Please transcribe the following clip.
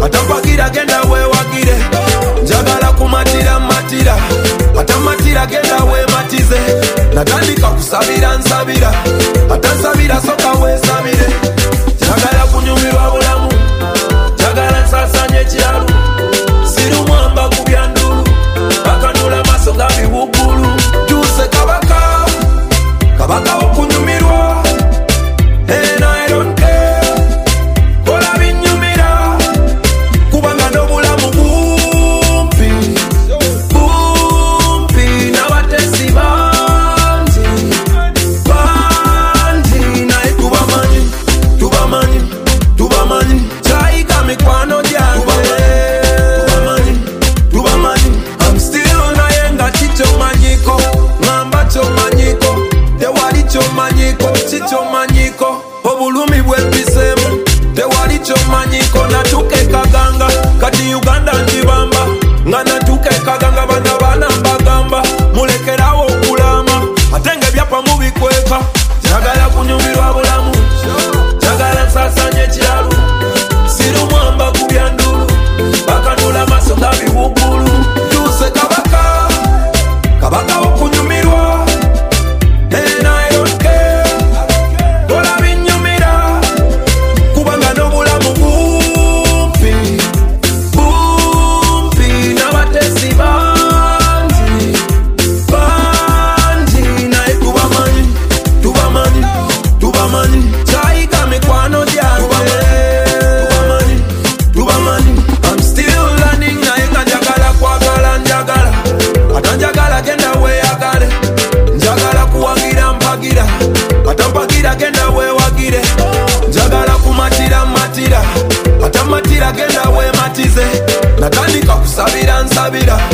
atampagira genda weewagire, njagala kumatira matira, atamatira genda weematize, natandika kusabira nsabira, atansabira soka weesabire, njagala kunyumirwa bulamu, njagala nsasanye ekyalo, sirumwamba ku byandulu, bakanula maaso ga biwuggulu, tuuse kabaka, kabaka okunyumirwa, and I don't care, kola binyumira, kubanga n'obulamu bumpi, bumpi, n'abatesi bangi, bangi, naye tubamanyi, tubamanyi, tubamanyi, kyayiga mikwano gyange, tubamanyi, tubamanyi, I'm still naye nga kikyomanyiko, ngamba kyomanyiko, tewali kyomanyiko, kikyomanyiko, obulumi bwempiseemu, tewali kyomanyiko, natuuka ekaganga, kati Uganda njibamba, nga natuuka ekaganga bana baana mbagamba, mulekerawo okulama, ate nga ebyapa mubikweka, njagala kunyumirwa bulamu, njagala nsasanye ekyalo, sirumwamba ku byandulu, bakanula maaso ga biwuggulu, tuuse kabaka, kabaka okunyumirwa, and I don't care, kola binyumira, kubanga n'obulamu bumpi, bumpi, n'abatesi bangi, bangi, naye tubamanyi, tubamanyi, tubamanyi, kyayiga mikwano gyange, tubamanyi, tubamanyi, I'm still learning, naye nga njagala kwagala njagala, atanjagala genda weeyagale, njagala kuwagira mpagira, atampagira genda weewagire, njagala kumatira matira, atamatira genda weematize, natandika kusabira nsabira,